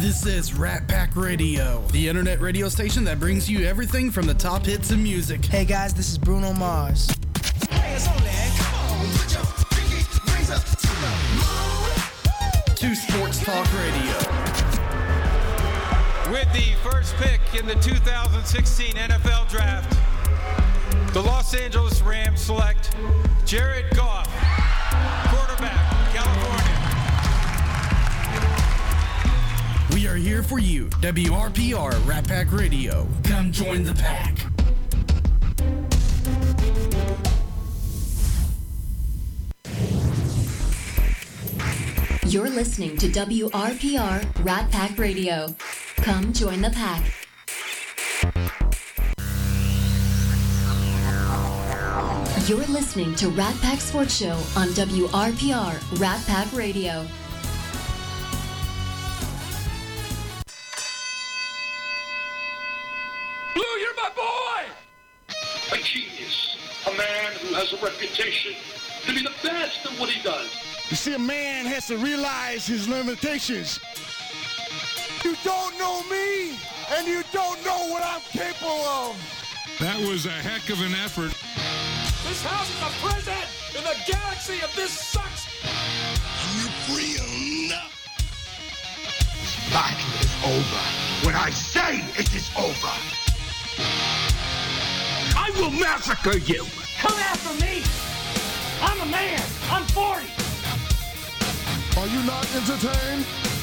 This is Rat Pack Radio, the internet radio station that brings you everything from the top hits in music. Hey guys, this is Bruno Mars. Hey, it's only, come on, put your pinky rings up to the moon. To Sports Talk Radio. With the first pick in the 2016 NFL Draft, the Los Angeles Rams select Jared Goff, quarterback from California. We are here for you, WRPR Rat Pack Radio. Come join the pack. You're listening to WRPR Rat Pack Radio. Come join the pack. You're listening to Rat Pack Sports Show on WRPR Rat Pack Radio. Blue, you're my boy! A genius. A man who has a reputation to be the best at what he does. You see, a man has to realize his limitations. You don't know me, and you don't know what I'm capable of. That was a heck of an effort. This house is a prison, and the galaxy of this sucks. You're free enough. This battle is over when I say it is over. I will massacre you. Come after me. I'm a man. I'm 40. Are you not entertained?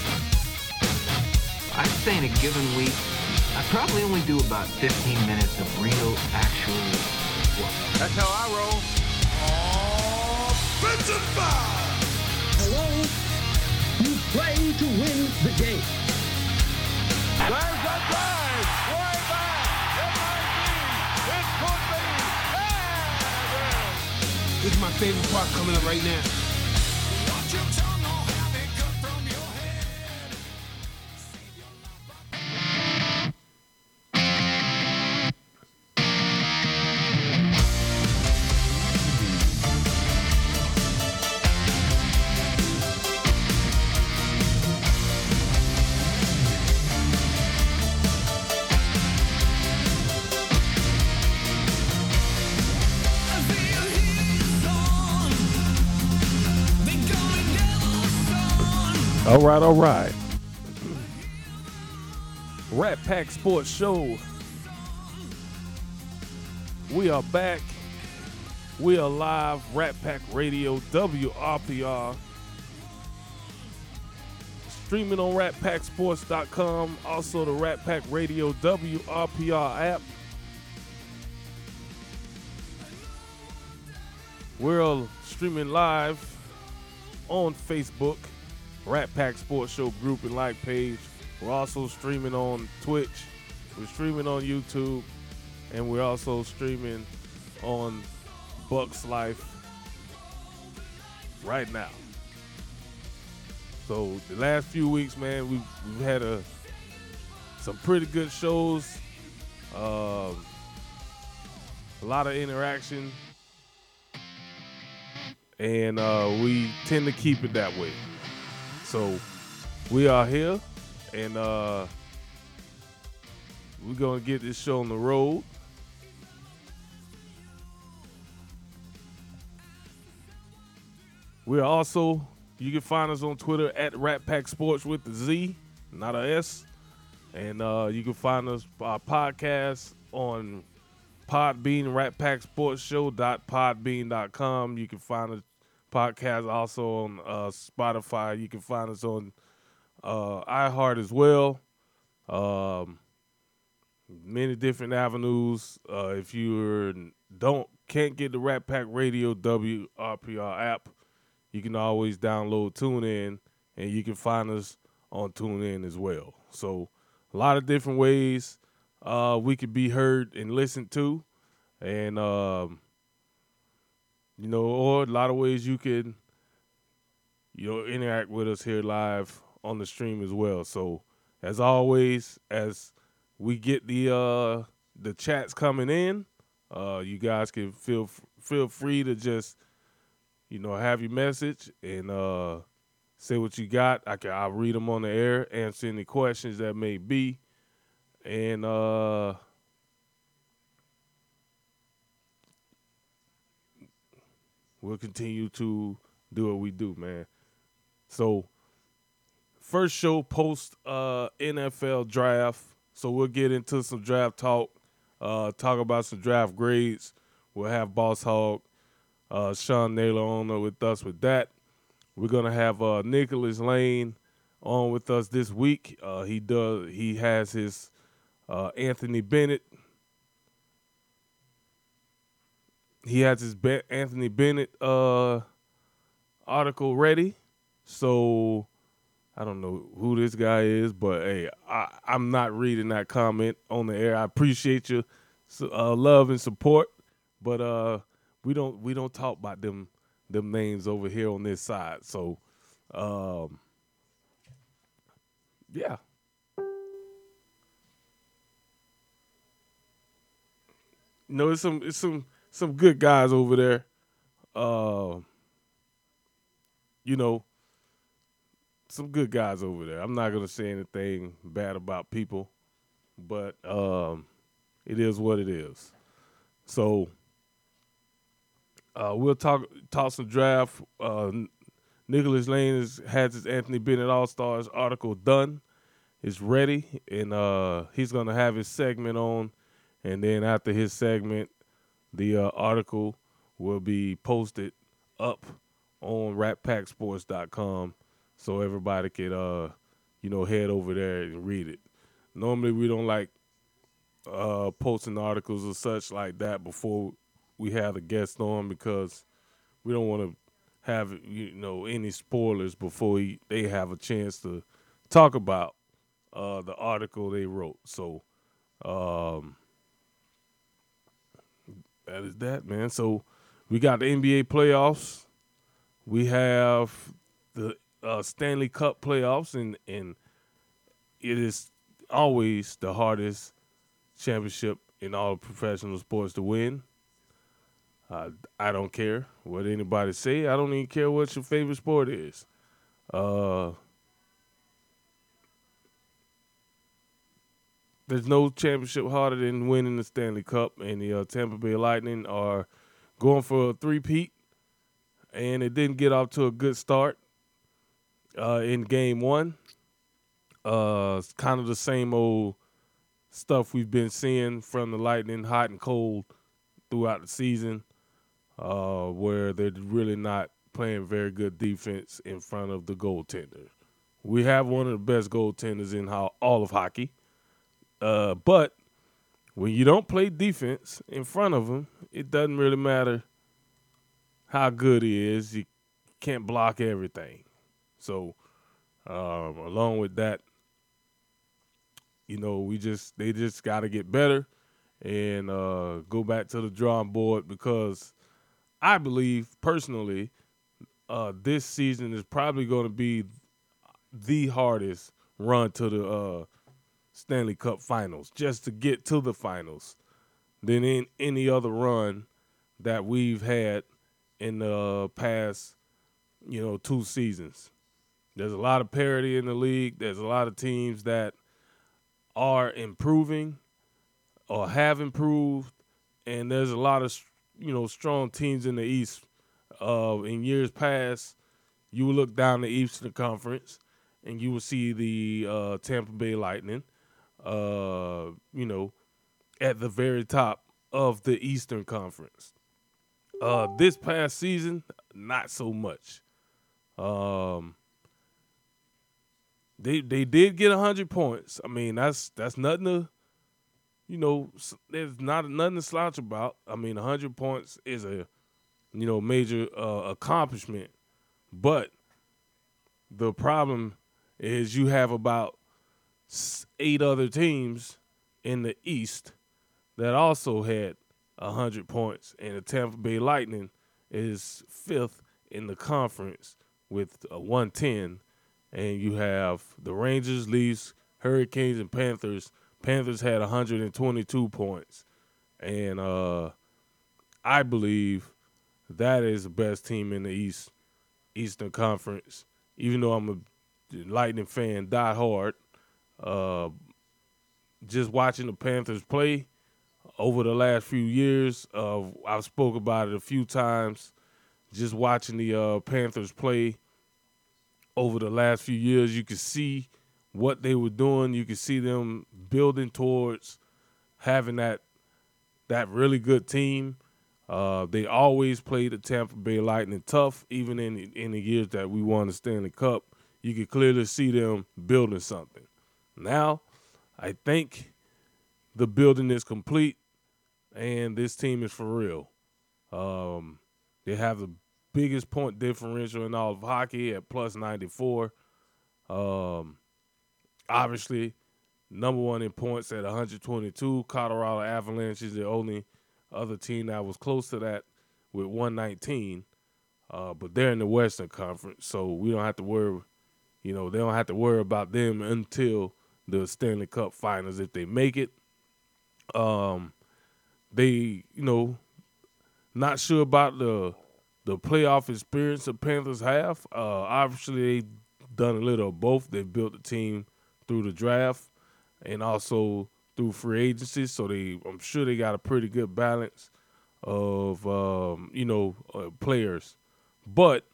I'd say in a given week, I probably only do about 15 minutes of real, actual work. That's how I roll. Offensive foul! Hello? You play to win the game. There's a drive. Way back. It could be. Yeah, This is my favorite part coming up right now. watch your tongue or have it cut from your head. All right. Rat Pack Sports Show. We are back. We are live. Rat Pack Radio, WRPR. Streaming on ratpacksports.com. Also the Rat Pack Radio WRPR app. We're streaming live on Facebook. Rat Pack Sports Show group and like page. We're also streaming on Twitch. We're streaming on YouTube. And we're also streaming on Bucks Life right now. So the last few weeks, man, we've had some pretty good shows. A lot of interaction. And we tend to keep it that way. So we are here, and we're going to get this show on the road. We're also, you can find us on Twitter at Rat Pack Sports with the Z, not a S. And you can find us, our podcast on Podbean, ratpacksportsshow.podbean.com. You can find us podcast also on Spotify. You can find us on iHeart as well. Many different avenues. If you can't get the Rat Pack Radio WRPR app, you can always download TuneIn, and you can find us on TuneIn as well. So a lot of different ways we could be heard and listened to, and or a lot of ways you can, interact with us here live on the stream as well. So, as always, as we get the chats coming in, you guys can feel free to just, have your message and say what you got. I'll read them on the air, answer any questions that may be, and we'll continue to do what we do, man. So, first show post NFL draft. So we'll get into some draft talk, talk about some draft grades. We'll have Boss Hog, Sean Naylor on with us with that. We're gonna have Nicholas Lane on with us this week. He has his Anthony Bennett. He has his Anthony Bennett article ready. So I don't know who this guy is, but hey, I'm not reading that comment on the air. I appreciate your love and support, but we don't talk about them names over here on this side. So, yeah. No, it's some good guys over there. Some good guys over there. I'm not gonna say anything bad about people, but it is what it is. So we'll talk some draft. Nicholas Lane has his Anthony Bennett All-Stars article done. It's ready, and he's gonna have his segment on, and then after his segment, the article will be posted up on ratpacksports.com. So everybody could, head over there and read it. Normally we don't like posting articles or such like that before we have a guest on because we don't want to have, any spoilers before they have a chance to talk about the article they wrote. So that is that, man. So we got the NBA playoffs. We have the Stanley Cup playoffs, and it is always the hardest championship in all professional sports to win. I don't care what anybody say. I don't even care what your favorite sport is. There's no championship harder than winning the Stanley Cup, and the Tampa Bay Lightning are going for a three-peat, and it didn't get off to a good start. In game one, it's kind of the same old stuff we've been seeing from the Lightning, hot and cold throughout the season, where they're really not playing very good defense in front of the goaltender. We have one of the best goaltenders in all of hockey, but when you don't play defense in front of him, it doesn't really matter how good he is. You can't block everything. So, along with that, they just got to get better and go back to the drawing board because I believe personally this season is probably going to be the hardest run to the Stanley Cup Finals, just to get to the finals, than in any other run that we've had in the past, 2 seasons. There's a lot of parity in the league. There's a lot of teams that are improving or have improved, and there's a lot of, strong teams in the East. In years past, you would look down the Eastern Conference, and you would see the Tampa Bay Lightning, at the very top of the Eastern Conference. This past season, not so much. They did get 100 points. I mean, that's nothing to, there's nothing to slouch about. I mean, 100 points is a, major accomplishment. But the problem is you have about 8 other teams in the East that also had 100 points, and the Tampa Bay Lightning is 5th in the conference with 110. And you have the Rangers, Leafs, Hurricanes, and Panthers. Panthers had 122 points. And I believe that is the best team in the Eastern Conference. even though I'm a Lightning fan, die hard, just watching the Panthers play over the last few years, I've spoke about it a few times. Just watching the Panthers play over the last few years, you could see what they were doing. You could see them building towards having that really good team. They always played the Tampa Bay Lightning tough, even in the years that we won the Stanley Cup. You could clearly see them building something. Now, I think the building is complete, and this team is for real. They have the biggest point differential in all of hockey at plus 94. Obviously, number one in points at 122. Colorado Avalanche is the only other team that was close to that with 119. But they're in the Western Conference, so we don't have to worry. They don't have to worry about them until the Stanley Cup Finals if they make it. They, not sure about the playoff experience the Panthers have. Obviously, they've done a little of both. They've built the team through the draft and also through free agency, so I'm sure they got a pretty good balance of players. But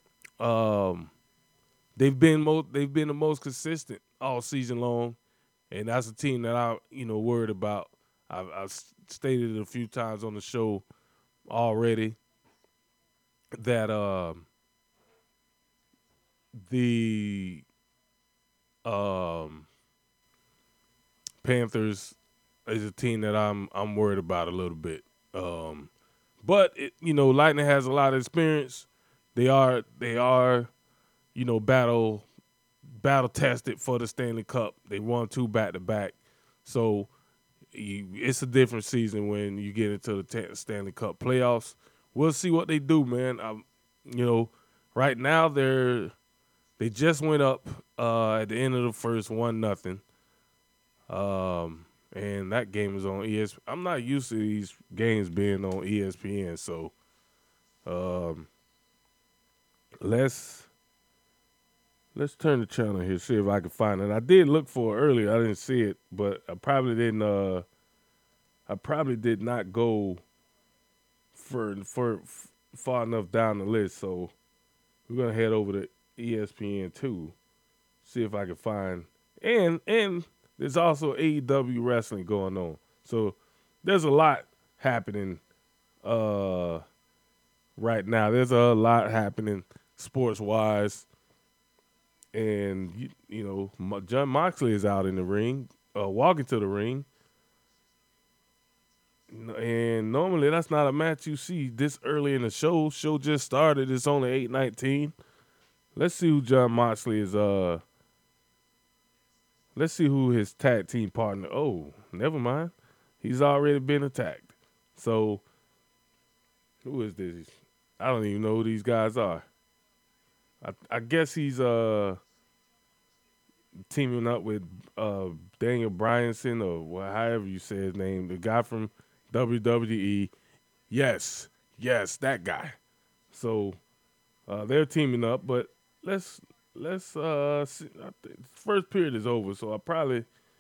they've been the most consistent all season long, and that's a team that I worried about. I've stated it a few times on the show already that the Panthers is a team that I'm worried about a little bit. But Lightning has a lot of experience. They are battle tested for the Stanley Cup. They won 2 back-to-back. So it's a different season when you get into the Stanley Cup playoffs. We'll see what they do, man. Right now they just went up at the end of the first 1-0. And that game is on ESPN. I'm not used to these games being on ESPN, so let's turn the channel here, see if I can find it. I did look for it earlier. I didn't see it, but I probably didn't. I probably did not go for far enough down the list. So we're gonna head over to ESPN2, see if I can find. And there's also AEW wrestling going on. So there's a lot happening right now. There's a lot happening sports-wise. And, John Moxley is out in the ring, walking to the ring. And normally that's not a match you see this early in the show. Show just started. It's only 8:19. Let's see who John Moxley is. Let's see who his tag team partner. Oh, never mind. He's already been attacked. So, who is this? I don't even know who these guys are. I guess he's teaming up with Daniel Bryanson, or however you say his name, the guy from WWE. Yes, that guy. So they're teaming up, but let's see. First period is over, so I probably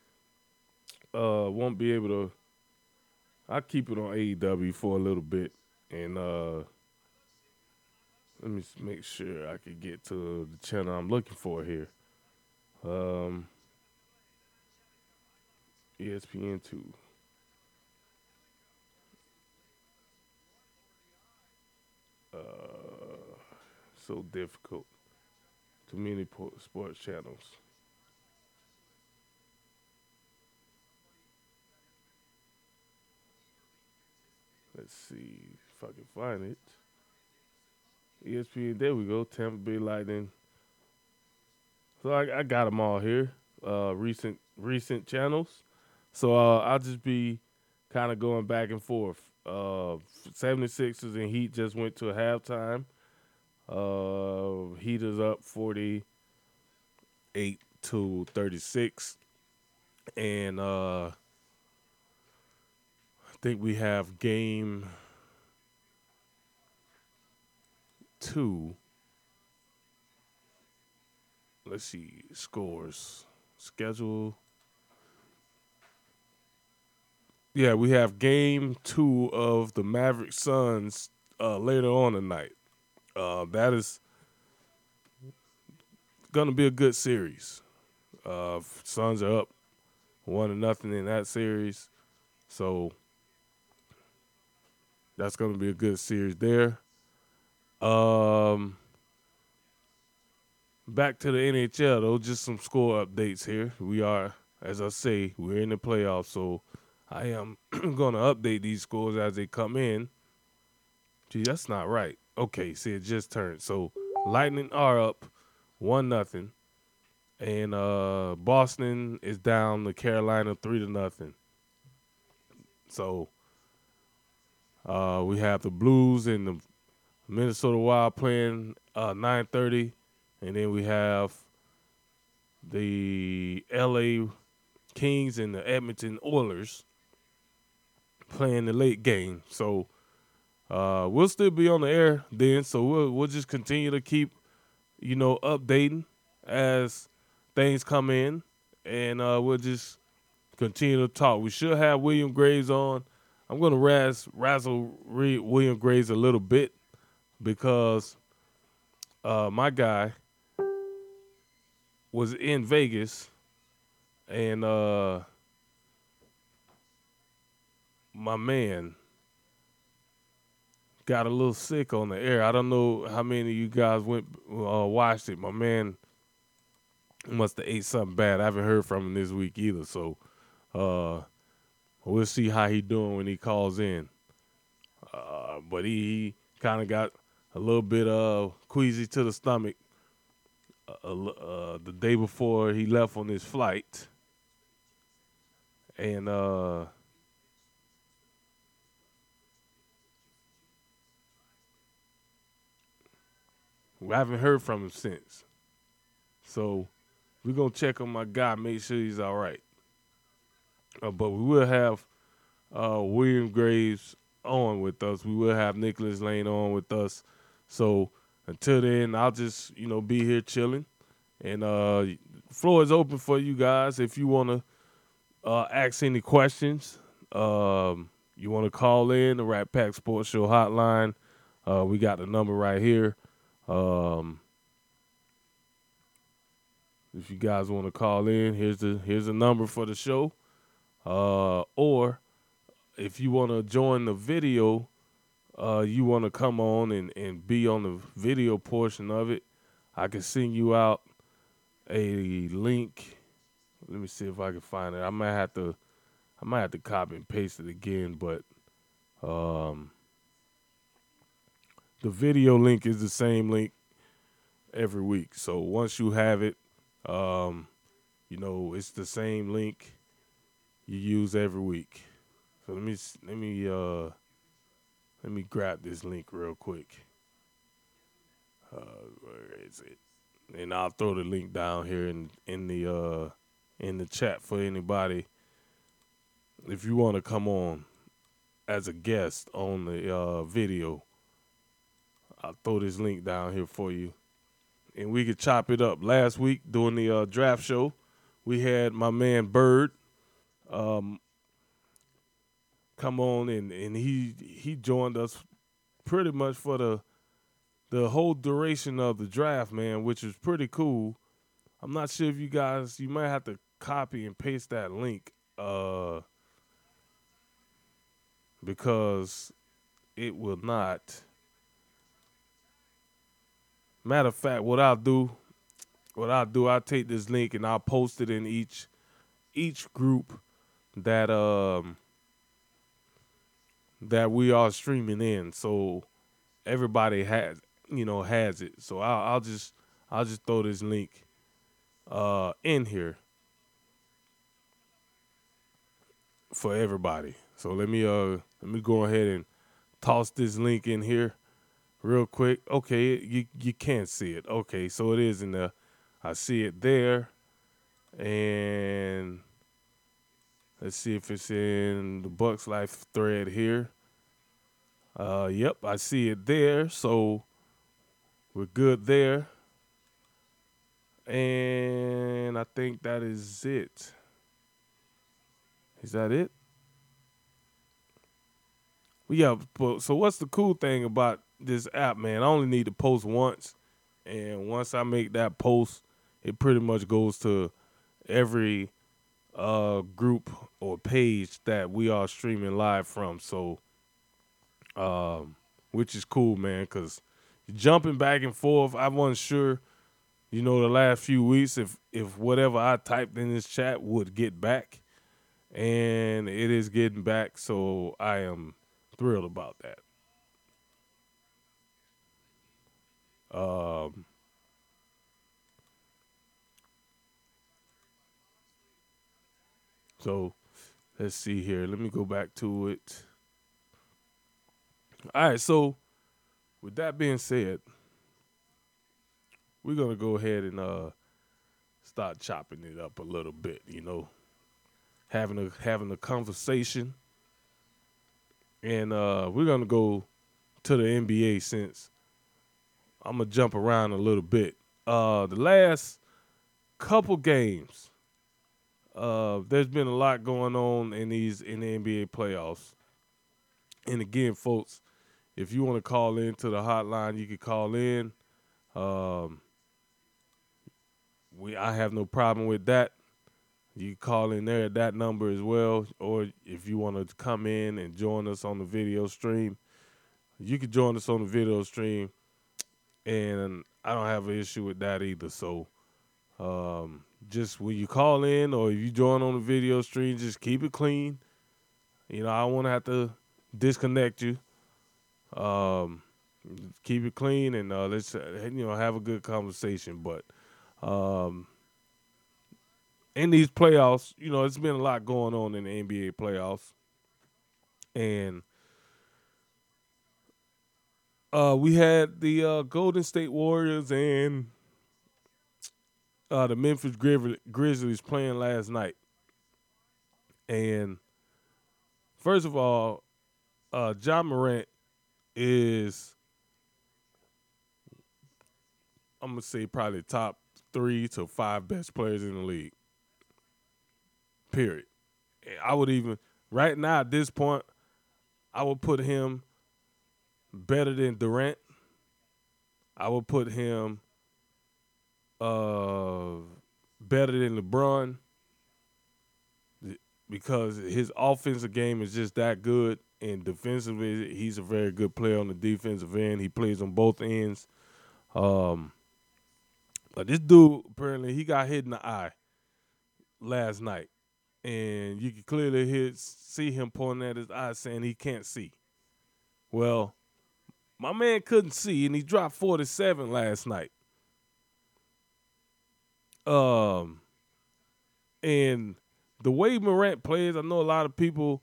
won't be able to. I'll keep it on AEW for a little bit, and let me make sure I can get to the channel I'm looking for here. ESPN2. So difficult. Too many sports channels. Let's see if I can find it. ESPN, there we go. Tampa Bay Lightning. So I got them all here. Recent channels. So I'll just be kind of going back and forth. 76ers and Heat just went to a halftime. Heat is up 48-36. And I think we have game 2 let's see, scores, schedule. Yeah, we have game 2 of the Maverick Suns later on tonight. That is going to be a good series. Suns are up 1-0 in that series. So that's going to be a good series there. Back to the NHL, though, just some score updates here. We are, as I say, we're in the playoffs, so I am going to update these scores as they come in. Gee, that's not right. Okay, see, it just turned. So Lightning are up 1-0, and Boston is down to Carolina 3-0. So we have the Blues and the Minnesota Wild playing 9:30. And then we have the L.A. Kings and the Edmonton Oilers playing the late game. So we'll still be on the air then. So we'll just continue to keep, updating as things come in. And we'll just continue to talk. We should have William Graves on. I'm going to razzle William Graves a little bit because my guy was in Vegas, and my man got a little sick on the air. I don't know how many of you guys watched it. My man must have ate something bad. I haven't heard from him this week either, so we'll see how he doing when he calls in. But he kind of got a little bit queasy to the stomach the day before he left on his flight. And we haven't heard from him since. So we're going to check on my guy, make sure he's all right. But we will have William Graves on with us. We will have Nicholas Lane on with us. So until then, I'll just, be here chilling. And floor is open for you guys. If you want to ask any questions, you want to call in the Rat Pack Sports Show hotline. We got the number right here. If you guys want to call in, here's the number for the show. Or if you want to join the video, you want to come on and be on the video portion of it, I can send you out a link. Let me see if I can find it. I might have to copy and paste it again, but the video link is the same link every week. So once you have it, it's the same link you use every week. So let me grab this link real quick. Where is it? And I'll throw the link down here in the chat for anybody. If you want to come on as a guest on the video, I'll throw this link down here for you. And we could chop it up. Last week during the draft show, we had my man Bird come on and he joined us pretty much for the whole duration of the draft, man, which was pretty cool. I'm not sure if you might have to copy and paste that link because it will not. Matter of fact, what I'll do, I'll take this link and I'll post it in each group that we are streaming in, so everybody has it. So I'll just throw this link in here for everybody. So let me go ahead and toss this link in here real quick. Okay, you can't see it. Okay, so it is in there. I see it there, and let's see if it's in the Bucks Life thread here. Yep, I see it there. So we're good there. And I think that is it. Is that it? Well, yeah, so what's the cool thing about this app, man? I only need to post once, and once I make that post, it pretty much goes to every group or page that we are streaming live from. So, which is cool, man, because jumping back and forth, I wasn't sure, the last few weeks if whatever I typed in this chat would get back, and it is getting back, so I am thrilled about that. So let's see here. Let me go back to it. All right, so with that being said, we're gonna go ahead and start chopping it up a little bit, having a conversation. And we're going to go to the NBA since I'm going to jump around a little bit. The last couple games, there's been a lot going on in the NBA playoffs. And again, folks, if you want to call in to the hotline, you can call in. I have no problem with that. You can call in there at that number as well, or if you want to come in and join us on the video stream, you can join us on the video stream, and I don't have an issue with that either. So just when you call in or if you join on the video stream, just keep it clean. I don't want to have to disconnect you. Keep it clean, and let's have a good conversation. But in these playoffs, it's been a lot going on in the NBA playoffs. And we had the Golden State Warriors and the Memphis Grizzlies playing last night. And first of all, Ja Morant is, I'm going to say, probably top 3 to 5 best players in the league. Period. I would even, right now at this point, I would put him better than Durant. I would put him better than LeBron because his offensive game is just that good, and defensively, he's a very good player on the defensive end. He plays on both ends. But this dude, apparently, he got hit in the eye last night. And you can clearly see him pointing at his eye saying he can't see. Well, my man couldn't see, and he dropped 47 last night. And the way Morant plays, I know a lot of people,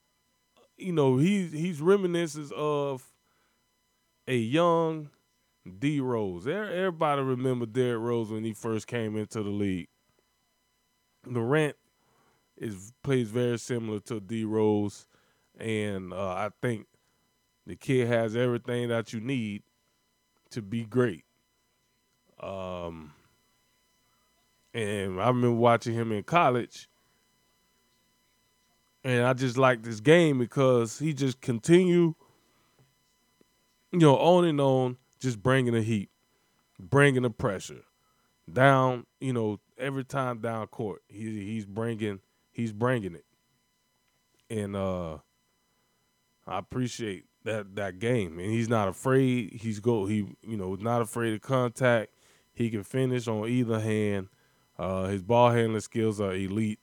he's reminiscent of a young D Rose. Everybody remember Derrick Rose when he first came into the league. Morant plays very similar to D Rose, and I think the kid has everything that you need to be great. And I remember watching him in college, and I just liked this game because he just continued, on and on, just bringing the heat, bringing the pressure down. Every time down court, he's bringing it, and I appreciate that game. And he's not afraid. Not afraid of contact. He can finish on either hand. His ball handling skills are elite.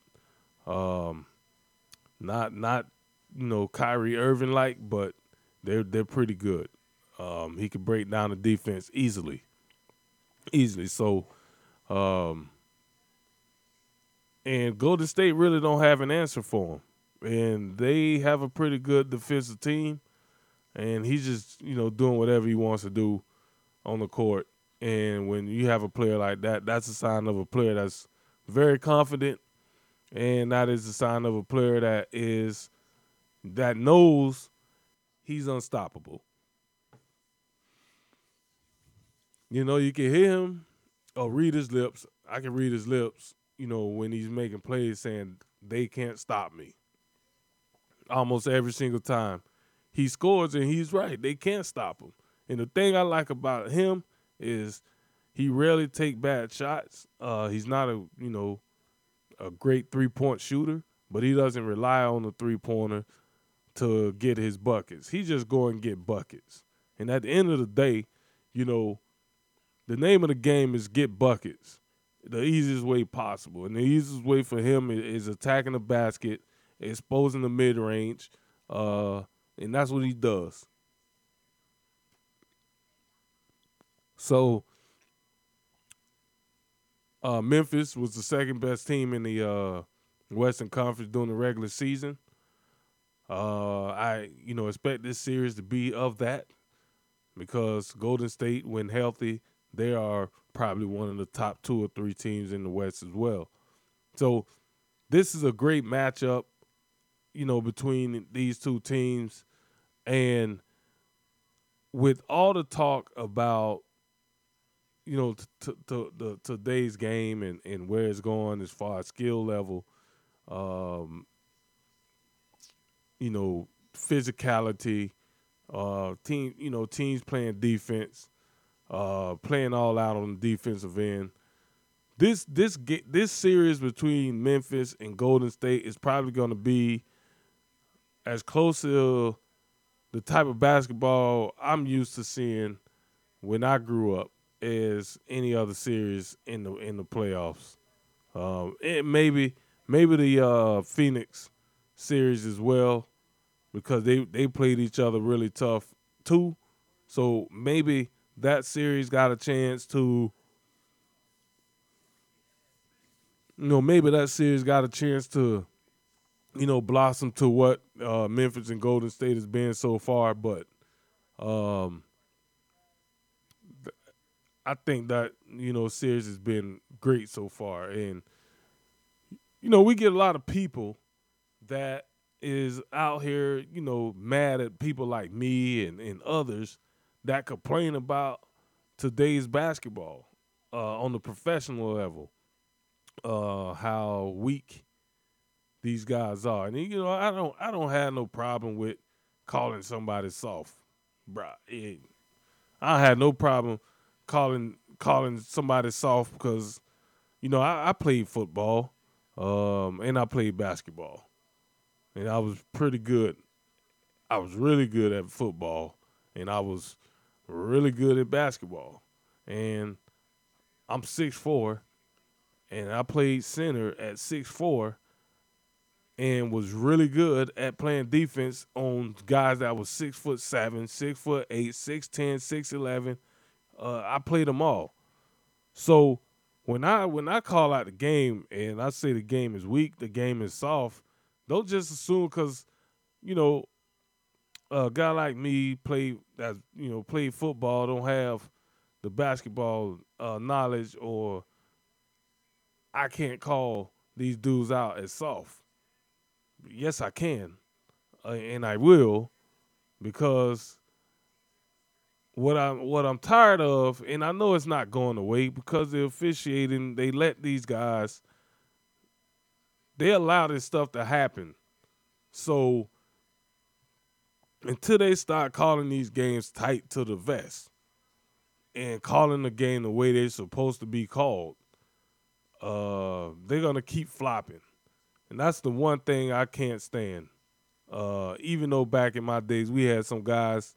Not Kyrie Irving like, but they're pretty good. He can break down the defense easily. So, and Golden State really don't have an answer for him. And they have a pretty good defensive team. And he's just, doing whatever he wants to do on the court. And when you have a player like that, that's a sign of a player that's very confident. And that is a sign of a player that knows he's unstoppable. You can hear him read his lips. I can read his lips, when he's making plays saying they can't stop me. Almost every single time he scores, and he's right. They can't stop him. And the thing I like about him is he rarely take bad shots. He's not a great three-point shooter, but he doesn't rely on the three-pointer to get his buckets. He just go and get buckets. And at the end of the day, the name of the game is get buckets the easiest way possible. And the easiest way for him is attacking the basket, exposing the mid-range, and that's what he does. So Memphis was the second best team in the Western Conference during the regular season. I expect this series to be of that because Golden State, when healthy, they are probably one of the top 2 or 3 teams in the West as well. So this is a great matchup, between these two teams. And with all the talk about, today's game and where it's going as far as skill level, physicality, teams playing defense, playing all out on the defensive end. This series between Memphis and Golden State is probably going to be as close to the type of basketball I'm used to seeing when I grew up as any other series in the playoffs. Maybe the Phoenix series as well, because they played each other really tough too. So maybe that series got a chance to, blossom to what Memphis and Golden State has been so far. But I think that, series has been great so far. And, we get a lot of people that is out here, mad at people like me and others that complain about today's basketball on the professional level, how weak these guys are. And, I don't have no problem with calling somebody soft, bruh. I don't have no problem calling somebody soft because, I played football and I played basketball. And I was pretty good. I was really good at football, and I was really good at basketball. And I'm 6'4", and I played center at 6'4", and was really good at playing defense on guys that was 6'7", 6'8", 6'10", 6'11". I played them all. So when I call out the game and I say the game is weak, the game is soft, don't just assume because, a guy like me played football, don't have the basketball knowledge, or I can't call these dudes out as soft. Yes, I can, and I will, because what I'm tired of, and I know it's not going away because the officiating, they let these guys. They allow this stuff to happen. So until they start calling these games tight to the vest and calling the game the way they're supposed to be called, they're going to keep flopping. And that's the one thing I can't stand. Even though back in my days we had some guys.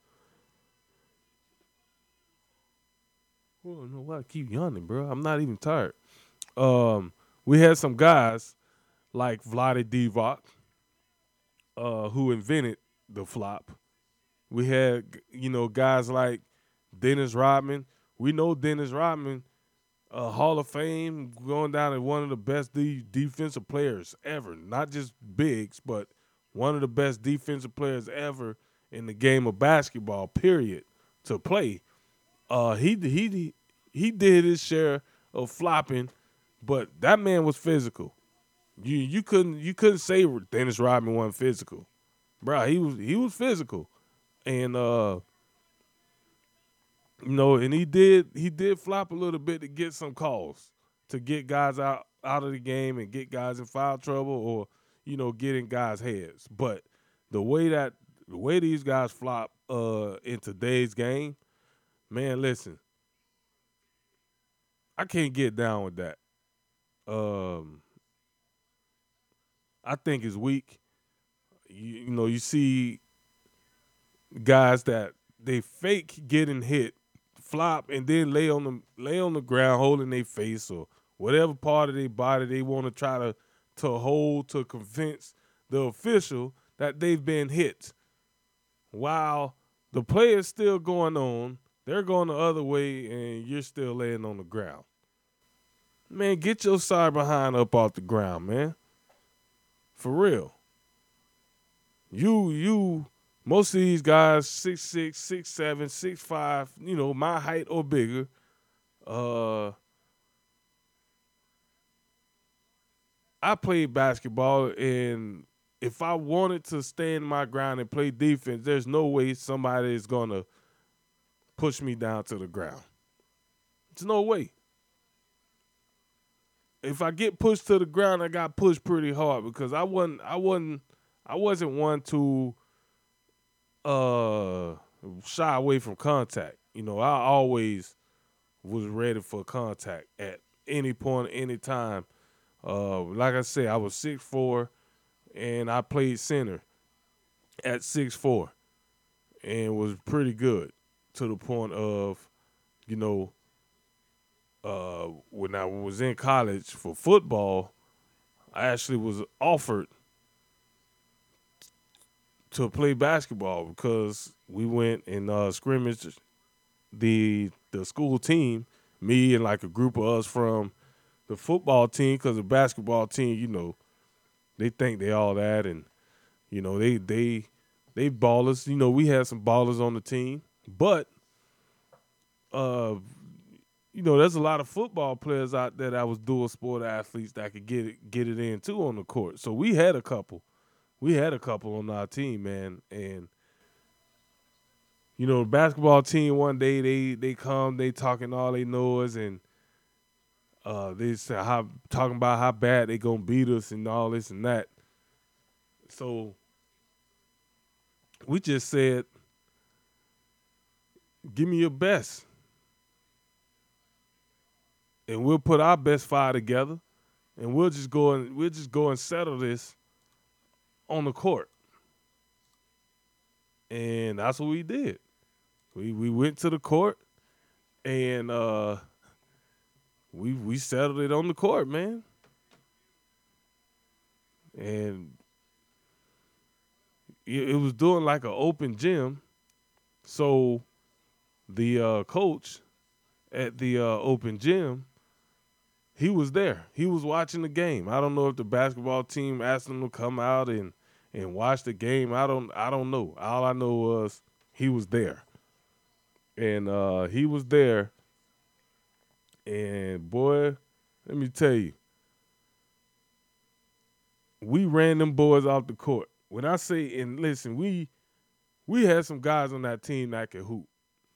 I don't know why I keep yawning, bro. I'm not even tired. We had some guys like Vlade Divac, who invented the flop. We had, guys like Dennis Rodman. We know Dennis Rodman, Hall of Fame, going down as one of the best defensive players ever. Not just bigs, but one of the best defensive players ever in the game of basketball, period, to play. He did his share of flopping, but that man was physical. You couldn't say Dennis Rodman wasn't physical, bro. He was physical, and And he did flop a little bit to get some calls, to get guys out of the game and get guys in foul trouble or, get in guys' heads. But the way these guys flop in today's game, man, listen, I can't get down with that. I think it's weak. You see guys that they fake getting hit, flop, and then lay on the ground holding their face or whatever part of their body they want to try to hold to convince the official that they've been hit. While the play is still going on, they're going the other way, and you're still laying on the ground. Man, get your side behind up off the ground, man. For real. Most of these guys, 6'6", 6'7", 6'5", my height or bigger. I played basketball, and if I wanted to stand my ground and play defense, there's no way somebody is going to push me down to the ground. There's no way. If I get pushed to the ground, I got pushed pretty hard because I wasn't one to shy away from contact. I always was ready for contact at any point, any time. Like I said, I was 6'4", and I played center at 6'4", and was pretty good to the point of, when I was in college for football, I actually was offered to play basketball because we went and scrimmaged the school team, me and like a group of us from the football team, because the basketball team, they think they all that, and they ballers. We had some ballers on the team, but there's a lot of football players out there that was dual sport athletes that could get it in too on the court. So we had a couple. On our team, man. And the basketball team one day they come, they talking all they noise, and they say talking about how bad they gonna beat us and all this and that. So we just said, give me your best. And we'll put our best five together, and we'll just go and settle this on the court. And that's what we did. We went to the court, and we settled it on the court, man. And it was doing like an open gym, so the coach at the open gym, he was there. He was watching the game. I don't know if the basketball team asked him to come out and watch the game. I don't know. All I know was he was there. And he was there. And boy, let me tell you, we ran them boys off the court. When I say, and listen, we had some guys on that team that could hoop.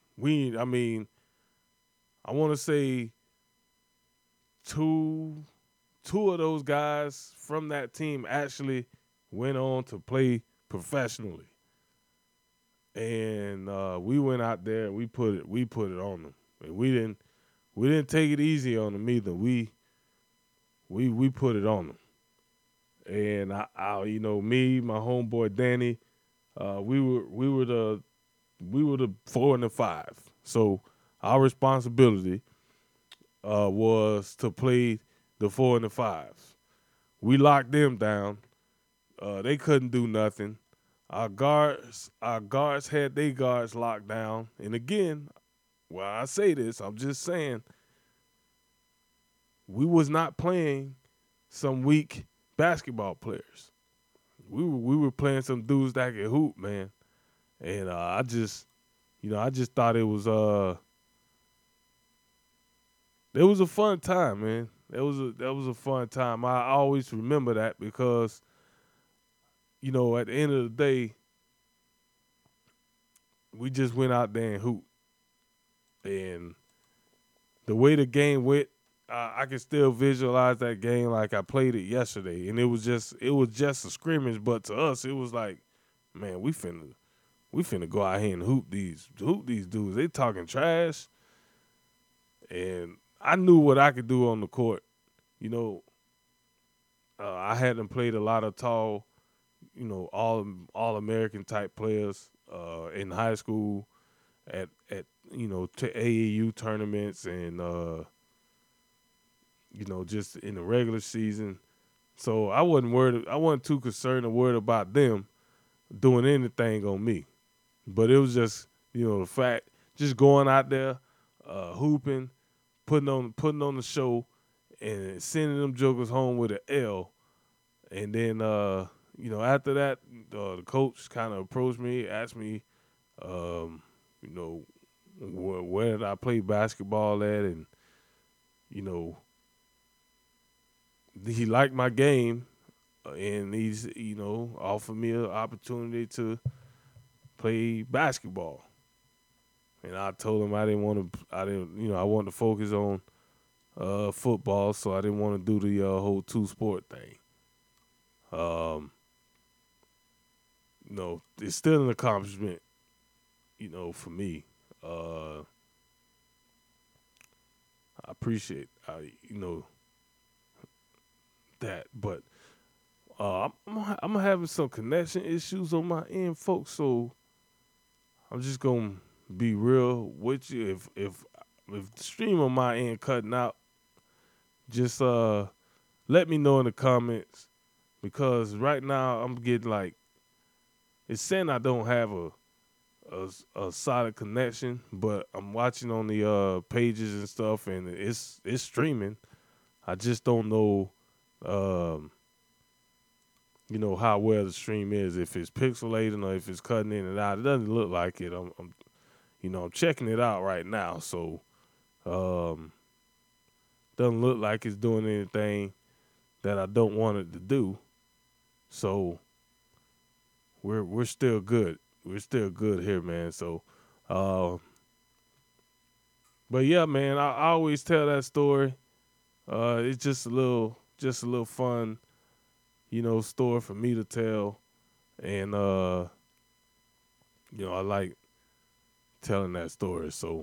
I want to say two of those guys from that team actually went on to play professionally. And we went out there and we put it on them. And we didn't take it easy on them either. We put it on them. And I me, my homeboy Danny, we were the 4 and the 5. So our responsibility was to play the 4 and the 5s. We locked them down. They couldn't do nothing. Our guards had their guards locked down. And again, while I say this, I'm just saying we was not playing some weak basketball players. We were playing some dudes that could hoop, man. And I just thought it was a fun time, man. That was a fun time. I always remember that because, at the end of the day, we just went out there and hooped. And the way the game went, I can still visualize that game like I played it yesterday. And it was just a scrimmage, but to us it was like, man, we finna go out here and hoop these dudes. They talking trash. And I knew what I could do on the court. You know, I hadn't played a lot of tall, you know, all American type players in high school at you know, to AAU tournaments and you know, just in the regular season. So I wasn't too concerned or worried about them doing anything on me. But it was just, you know, the fact, just going out there, hooping, putting on the show, and sending them jokers home with an L. And then, you know, after that, the coach kind of approached me, asked me, you know, where did I play basketball at, and, you know, he liked my game, and he's, you know, offered me an opportunity to play basketball. And I told him I wanted to focus on football, so I didn't want to do the whole two-sport thing. You know, it's still an accomplishment, you know, for me. I appreciate, you know, that, but I'm having some connection issues on my end, folks. So I'm just gonna be real with you. If the stream on my end cutting out, just let me know in the comments, because right now I'm getting like, it's saying I don't have a solid connection, but I'm watching on the pages and stuff, and it's streaming. I just don't know, you know, how well the stream is, if it's pixelating or if it's cutting in and out. It doesn't look like it. I'm you know, I'm checking it out right now, so doesn't look like it's doing anything that I don't want it to do. So we're still good. We're still good here, man. So, but yeah, man, I always tell that story. It's just a little fun, you know, story for me to tell, and you know, I like telling that story. So,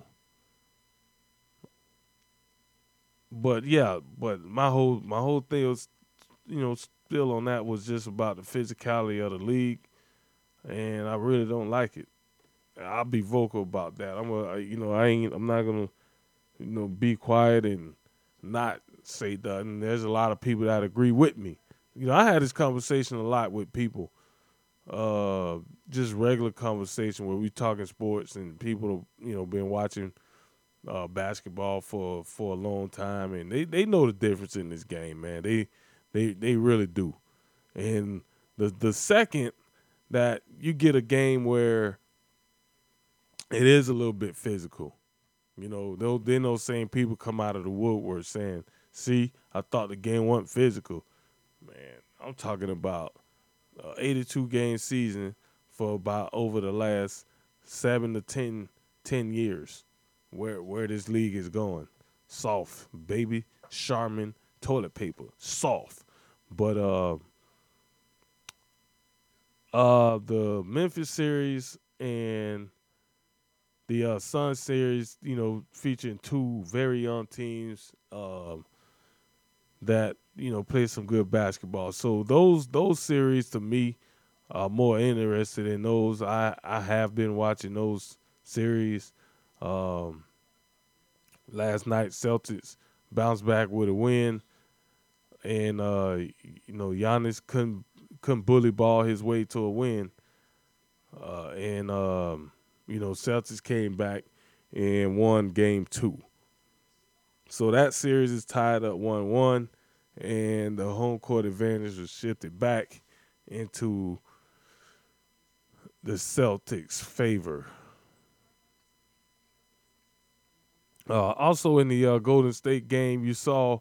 but yeah, but my whole thing was, you know, still on that was just about the physicality of the league, and I really don't like it. I'll be vocal about that. I'm not gonna, you know, be quiet and not say that. And there's a lot of people that agree with me. You know, I had this conversation a lot with people, just regular conversation where we talking sports, and people, you know, been watching basketball for a long time, and they know the difference in this game, man. They really do. And the second that you get a game where it is a little bit physical, you know, then those same people come out of the woodwork saying, see, I thought the game wasn't physical. Man, I'm talking about 82 game season for about over the last 7 to 10 years, where this league is going. Soft, baby. Charmin toilet paper. Soft. But the Memphis series and the Sun series, you know, featuring two very young teams that, you know, play some good basketball. So those series, to me, are more interested in those. I have been watching those series. Last night, Celtics bounced back with a win, and you know, Giannis couldn't bully ball his way to a win, and you know, Celtics came back and won game 2. So that series is tied up 1-1, and the home court advantage was shifted back into the Celtics' favor. Also in the Golden State game, you saw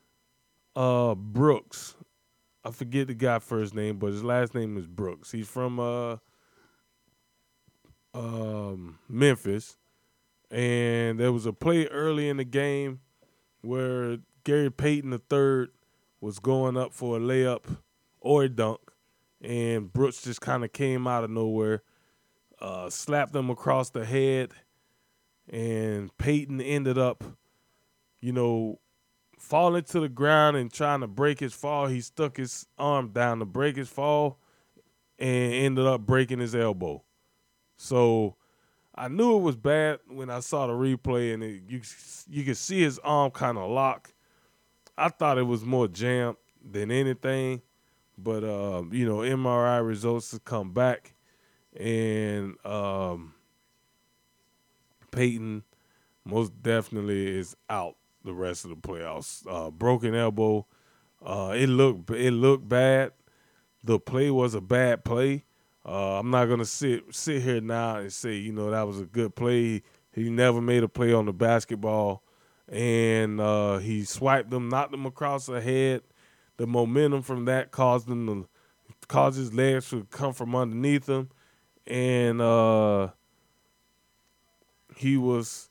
Brooks. I forget the guy's first name, but his last name is Brooks. He's from Memphis, And there was a play early in the game where Gary Payton III was going up for a layup or a dunk, and Brooks just kind of came out of nowhere, slapped him across the head, and Payton ended up, falling to the ground and trying to break his fall. He stuck his arm down to break his fall and ended up breaking his elbow. So I knew it was bad when I saw the replay, and you could see his arm kind of lock. I thought it was more jammed than anything, but MRI results have come back, and Payton most definitely is out the rest of the playoffs. Broken elbow. It looked bad. The play was a bad play. I'm not gonna sit here now and say that was a good play. He never made a play on the basketball, and he swiped them, knocked them across the head. The momentum from that caused his legs to come from underneath him, and he was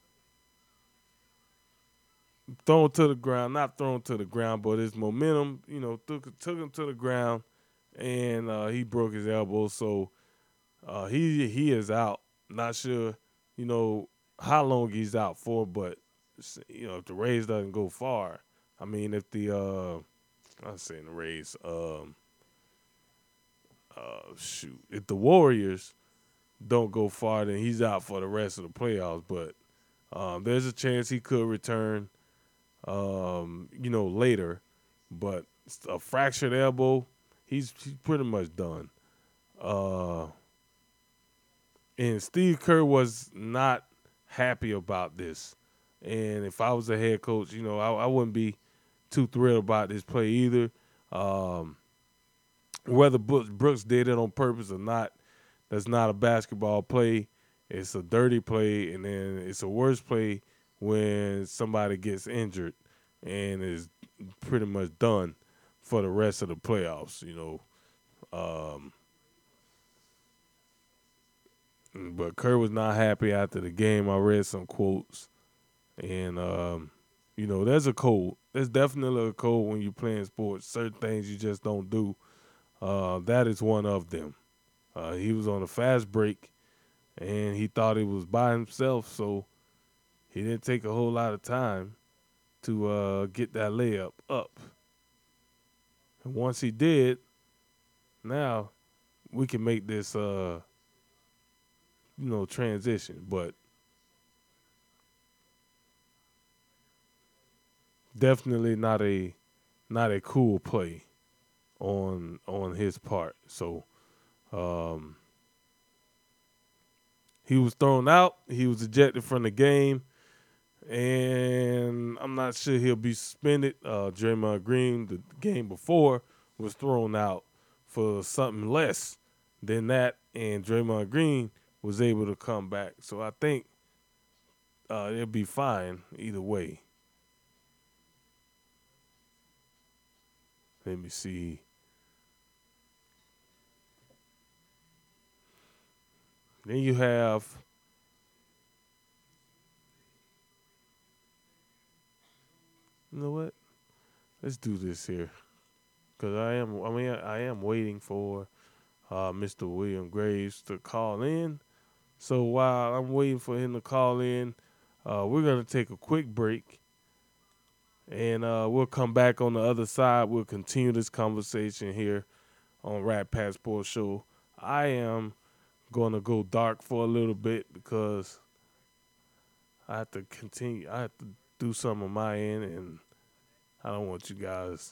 thrown to the ground. Not thrown to the ground, but his momentum, took him to the ground. And he broke his elbow, so he is out. Not sure, how long he's out for, but if the Rays doesn't go far, I mean, if the I'm saying the Rays, if the Warriors don't go far, then he's out for the rest of the playoffs. But there's a chance he could return, later. But a fractured elbow. He's pretty much done. And Steve Kerr was not happy about this. And if I was a head coach, I wouldn't be too thrilled about this play either. Whether Brooks did it on purpose or not, that's not a basketball play. It's a dirty play, and then it's a worse play when somebody gets injured and is pretty much done for the rest of the playoffs, But Kerr was not happy after the game. I read some quotes. And, there's a code. There's definitely a code when you're playing sports. Certain things you just don't do. That is one of them. He was on a fast break, and he thought he was by himself, so he didn't take a whole lot of time to get that layup up. And once he did, now we can make this, transition. But definitely not a cool play on his part. So he was thrown out. He was ejected from the game. And I'm not sure he'll be suspended. Draymond Green, the game before, was thrown out for something less than that, and Draymond Green was able to come back. So I think it'll be fine either way. Let me see. Then you have you know what? Let's do this here, because I am waiting for Mr. William Graves to call in. So while I'm waiting for him to call in, we're gonna take a quick break, and we'll come back on the other side. We'll continue this conversation here on Rat Pack Sports Show. I am gonna go dark for a little bit because I have to continue. I have to do something on my end, and I don't want you guys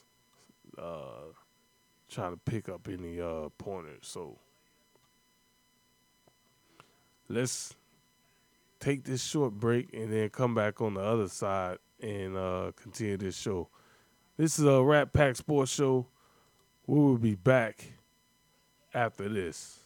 trying to pick up any pointers. So let's take this short break and then come back on the other side and continue this show. This is a Rat Pack Sports Show. We will be back after this.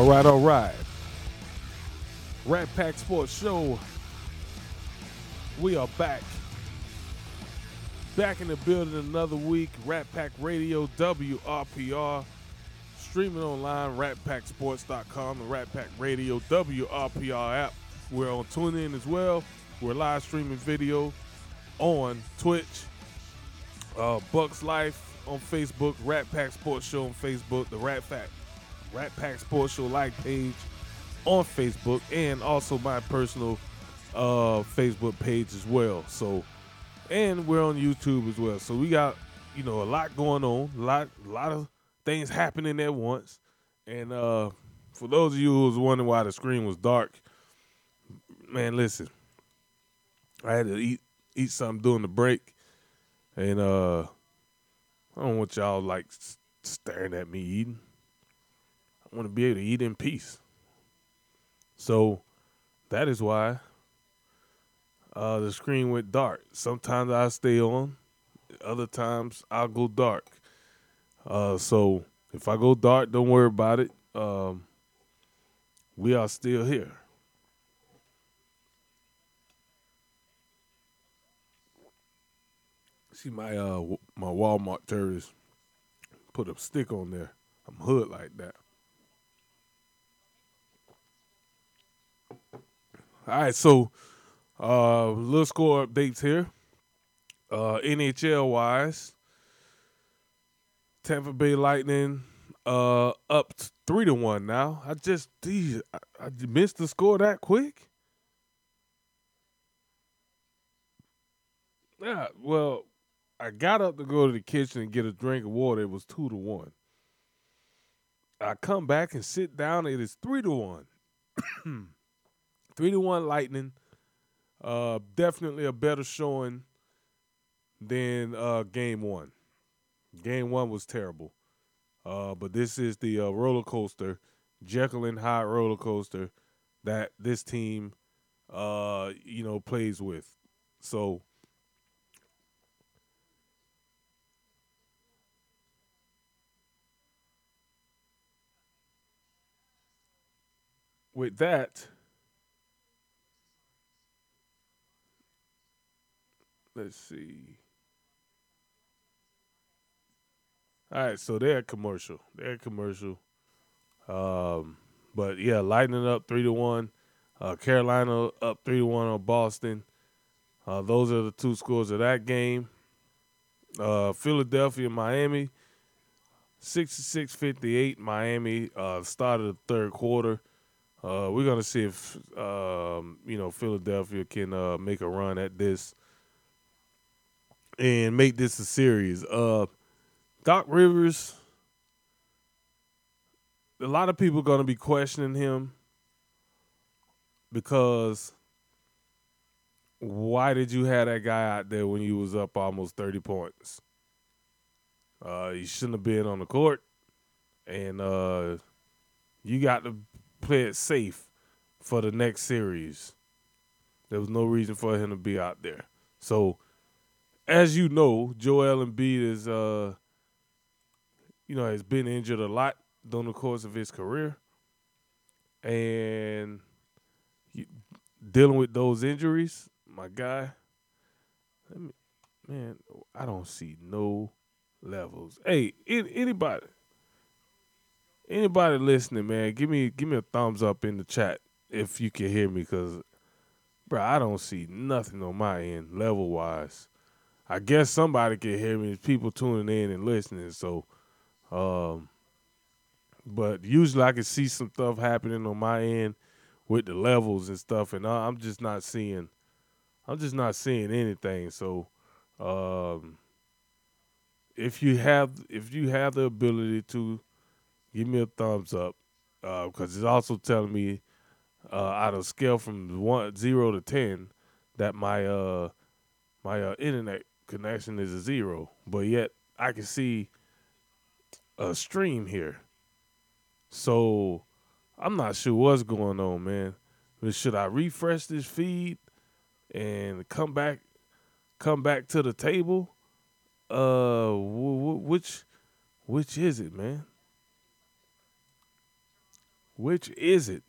All right, all right. Rat Pack Sports Show. We are back. Back in the building another week. Rat Pack Radio, WRPR. Streaming online, ratpacksports.com, the Rat Pack Radio, WRPR app. We're on TuneIn as well. We're live streaming video on Twitch. Bucks Life on Facebook, Rat Pack Sports Show on Facebook, the Rat Pack Sports Show like page on Facebook, and also my personal Facebook page as well. So, and we're on YouTube as well. So we got, a lot going on, a lot of things happening at once. And for those of you who was wondering why the screen was dark, man, listen, I had to eat something during the break, and I don't want y'all staring at me eating. I want to be able to eat in peace. So that is why the screen went dark. Sometimes I stay on, other times I'll go dark. So if I go dark, don't worry about it. We are still here. See my Walmart tourist put a stick on there. I'm hood like that. All right, so little score updates here. NHL wise, Tampa Bay Lightning up 3-1 now. I missed the score that quick. Yeah, well, I got up to go to the kitchen and get a drink of water. It was 2-1. I come back and sit down. It is 3-1. 3-1 Lightning. Definitely a better showing than Game 1. Game 1 was terrible. But this is the roller coaster, Jekyll and Hyde roller coaster that this team, plays with. So, with that, let's see. All right, so they're commercial. But yeah, Lightning up 3-1. Carolina up 3-1 on Boston. Those are the two scores of that game. Philadelphia, Miami, 66-58. Miami started the third quarter. We're gonna see if Philadelphia can make a run at this and make this a series. Doc Rivers, a lot of people are going to be questioning him because why did you have that guy out there when you was up almost 30 points? He shouldn't have been on the court, and you got to play it safe for the next series. There was no reason for him to be out there. So, as you know, Joel Embiid is has been injured a lot during the course of his career. And dealing with those injuries, my guy, I don't see no levels. Hey, anybody listening, man, give me a thumbs up in the chat if you can hear me, because, bro, I don't see nothing on my end level-wise. I guess somebody can hear me. There's people tuning in and listening, so but usually I can see some stuff happening on my end with the levels and stuff, and I'm just not seeing anything. So if you have the ability to give me a thumbs up, because it's also telling me out of scale from 0 to 10 that my internet connection is a 0, but yet I can see a stream here. So I'm not sure what's going on, man. But should I refresh this feed and come back to the table? Which is it, man? Which is it?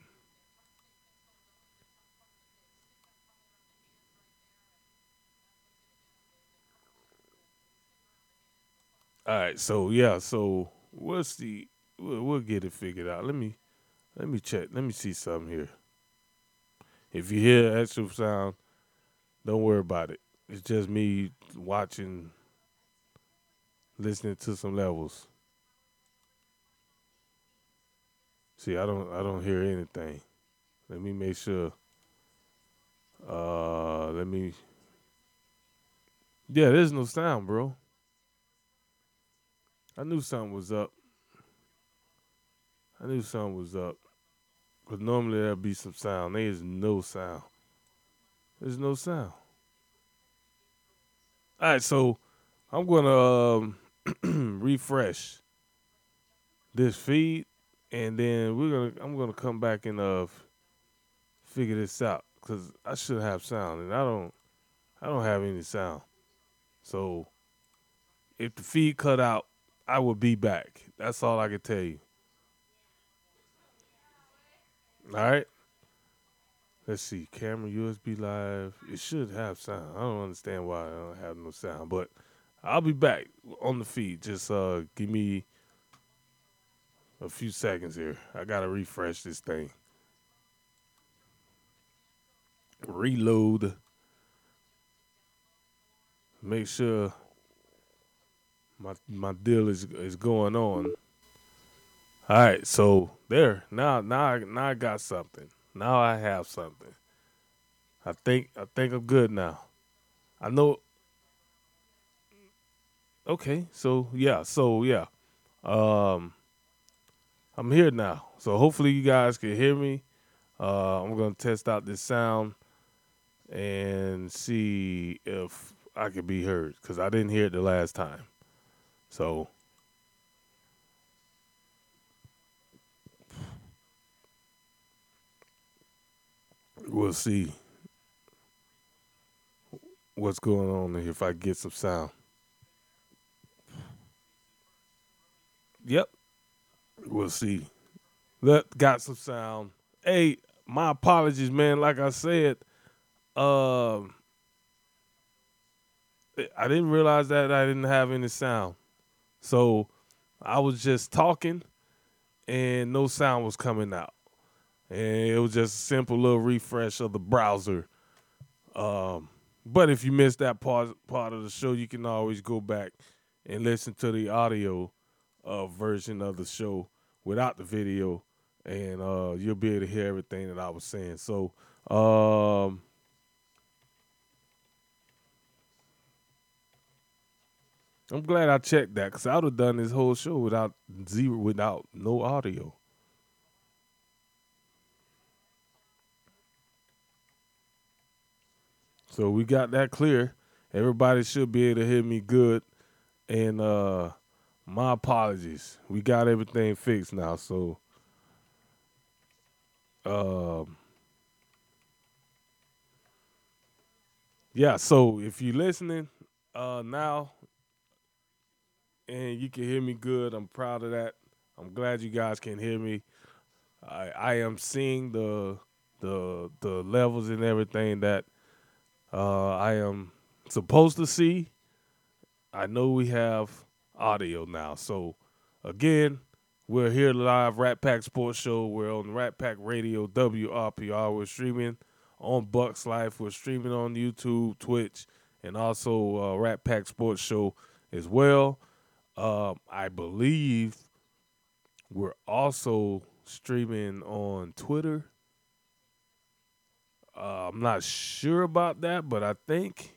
All right, so yeah, so what's the? We'll get it figured out. Let me check. Let me see something here. If you hear extra sound, don't worry about it. It's just me watching, listening to some levels. See, I don't hear anything. Let me make sure. Yeah, there's no sound, bro. I knew something was up. Because normally there'll be some sound. There's no sound. There's no sound. All right, so I'm going to refresh this feed, and then I'm gonna come back and figure this out, because I should have sound, and I don't have any sound. So if the feed cut out, I will be back. That's all I can tell you. All right. Let's see. Camera USB live. It should have sound. I don't understand why I don't have no sound, but I'll be back on the feed. Just give me a few seconds here. I gotta refresh this thing. Reload. Make sure my deal is going on. All right, so there. Now I got something. Now I have something. I think I'm good now. I know. Okay, so yeah. I'm here now. So hopefully you guys can hear me. I'm gonna test out this sound and see if I can be heard, because I didn't hear it the last time. So we'll see what's going on if I get some sound. Yep. We'll see. Got some sound. Hey, my apologies, man. Like I said, I didn't realize that I didn't have any sound. So I was just talking and no sound was coming out. And it was just a simple little refresh of the browser. But if you missed that part of the show, you can always go back and listen to the audio version of the show without the video, and you'll be able to hear everything that I was saying. So I'm glad I checked that, because I would have done this whole show without no audio. So we got that clear. Everybody should be able to hear me good. And my apologies. We got everything fixed now. So yeah, so if you're listening now and you can hear me good, I'm proud of that. I'm glad you guys can hear me. I am seeing the levels and everything that I am supposed to see. I know we have audio now. So, again, we're here live, Rat Pack Sports Show. We're on Rat Pack Radio, WRPR. We're streaming on Bucks Life. We're streaming on YouTube, Twitch, and also Rat Pack Sports Show as well. I believe we're also streaming on Twitter. I'm not sure about that, but I think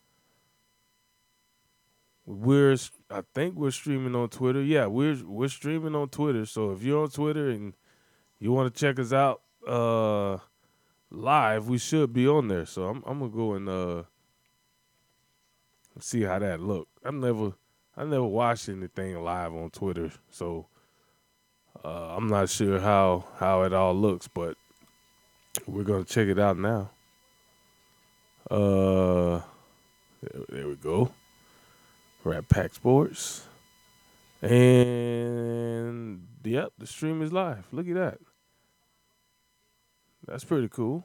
we're streaming on Twitter. Yeah, we're streaming on Twitter. So if you're on Twitter and you want to check us out live, we should be on there. So I'm gonna go and see how that look. I never watched anything live on Twitter, so I'm not sure how it all looks, but we're gonna check it out now. There we go. Rat Pack Sports. And yep, the stream is live. Look at that. That's pretty cool.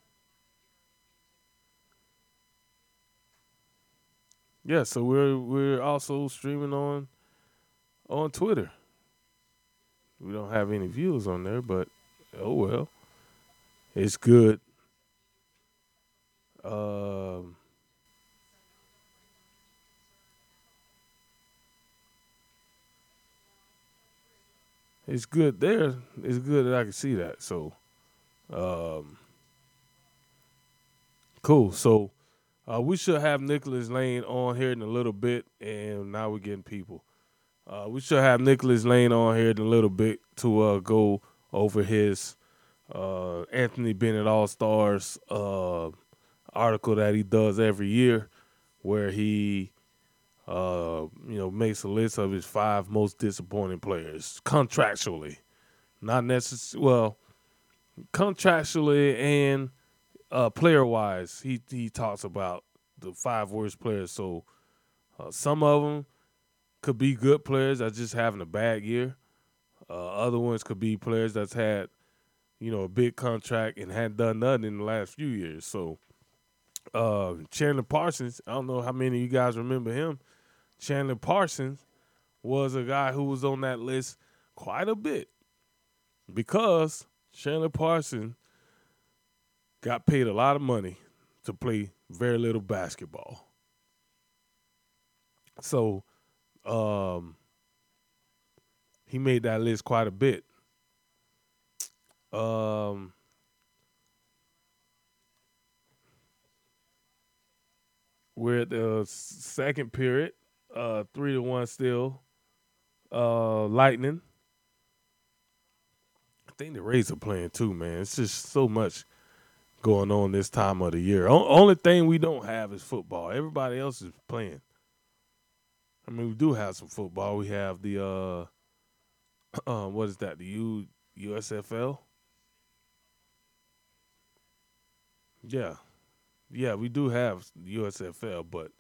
Yeah, so we're also streaming on Twitter. We don't have any viewers on there, but oh well. It's good. It's good there. It's good that I can see that. So, cool. So, we should have Nicholas Lane on here in a little bit, and now we're getting people. We should have Nicholas Lane on here in a little bit to go over his Anthony Bennett All-Stars article that he does every year, where he makes a list of his 5 most disappointing players contractually, not necessarily. Well, contractually and player-wise, he talks about the 5 worst players. So some of them could be good players that's just having a bad year. Other ones could be players that's had, a big contract and hadn't done nothing in the last few years. So Chandler Parsons, I don't know how many of you guys remember him. Chandler Parsons was a guy who was on that list quite a bit because Chandler Parsons got paid a lot of money to play very little basketball. So he made that list quite a bit. We're at the second period, 3-1 still. Lightning. I think the Rays are playing too, man. It's just so much going on this time of the year. Only thing we don't have is football. Everybody else is playing. I mean, we do have some football. We have the what is that? The USFL. Yeah, we do have the USFL, but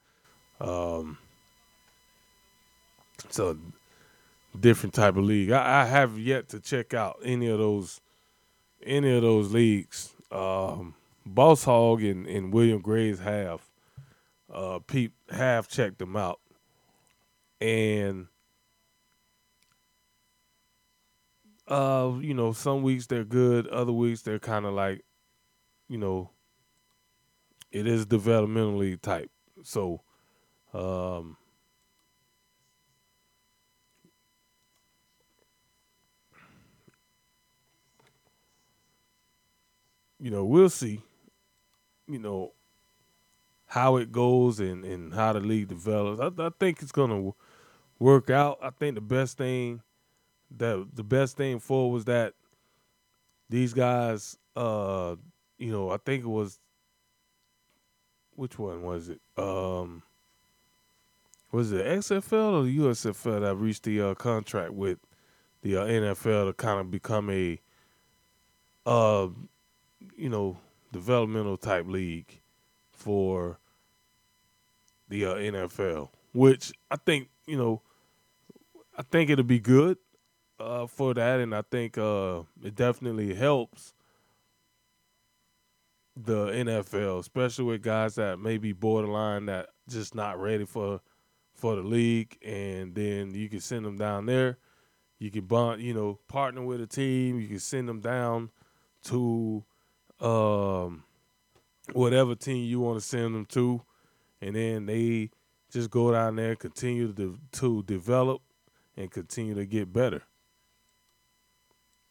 it's a different type of league. I have yet to check out any of those leagues. Boss Hog and William Graves have checked them out, and some weeks they're good, other weeks they're kind of like, it is developmentally type. So, we'll see, how it goes and how the league develops. I think it's going to work out. I think the best thing for was that these guys, I think it was, which one was it? Was it XFL or the USFL that reached the contract with the NFL to kind of become a, developmental type league for the NFL, which I think, I think it'll be good for that, and I think it definitely helps the NFL, especially with guys that may be borderline, that just not ready for the league, and then you can send them down there. You can partner with a team. You can send them down to whatever team you want to send them to, and then they just go down there, continue to develop, and continue to get better.